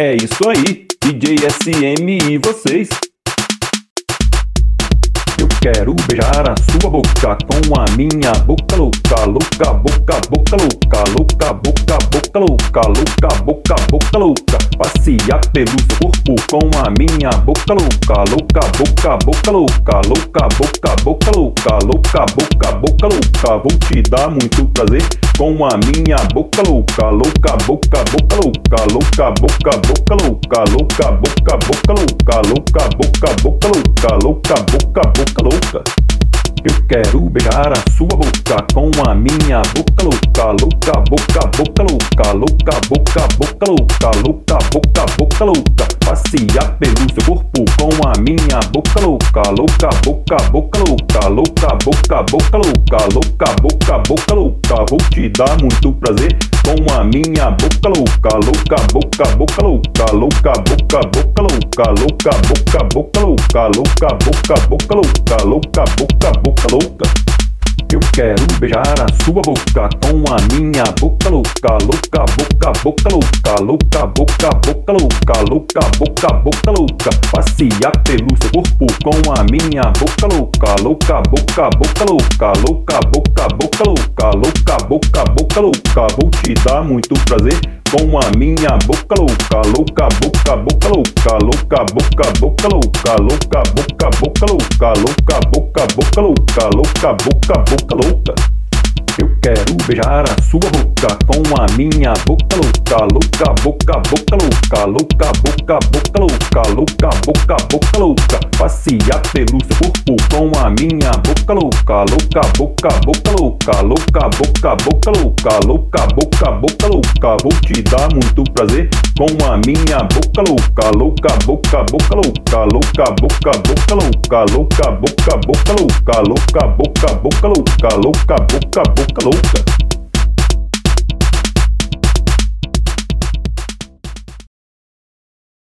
É isso aí, DJ SM e vocês. Eu quero beijar a sua boca com a minha boca louca, louca, boca, boca louca, louca, boca, boca louca, louca, boca, boca louca. Passear pelo seu corpo com a minha boca louca, louca, boca, boca louca, louca, boca, boca louca, louca, boca, boca louca. Vou te dar muito prazer com a minha boca louca, louca, boca, boca louca, louca, boca, boca louca, louca, boca, boca louca, louca, boca, boca louca, louca, boca, boca louca. Eu quero beijar a sua boca com a minha boca louca, louca, boca, boca louca, louca, boca, boca louca, louca, boca, boca louca. Passear pelo seu corpo com a minha boca louca, louca, boca, boca louca, louca, boca, boca louca, louca, boca, boca louca. Vou te dar muito prazer com a minha boca louca, louca, boca, boca louca, louca, boca, boca louca, louca, boca, boca louca, louca, boca, boca louca, louca, boca, boca louca. Eu quero beijar a sua boca com a minha boca louca, louca, boca, boca louca, louca, boca, boca louca, louca, boca, boca louca. Passear pelo seu corpo com a minha boca louca, louca, boca, boca louca, louca, boca, boca louca, louca, boca, boca louca. Vou te dar muito prazer com a minha boca louca, louca, boca, boca louca, louca, boca, boca louca, louca, boca, boca louca, louca, boca, boca louca, louca, boca, boca louca. Eu quero beijar a sua boca com a minha boca louca, louca, boca, boca louca, louca, boca, boca louca, louca, boca, boca louca. Passear pelo seu corpo com a minha boca louca, louca, boca, boca louca, louca, boca, boca louca, louca, boca, boca louca. Vou te dar muito prazer com a minha boca louca, louca, boca, boca louca, louca, boca, boca louca, louca, boca, boca louca, louca, boca, boca louca, louca, boca, boca louca.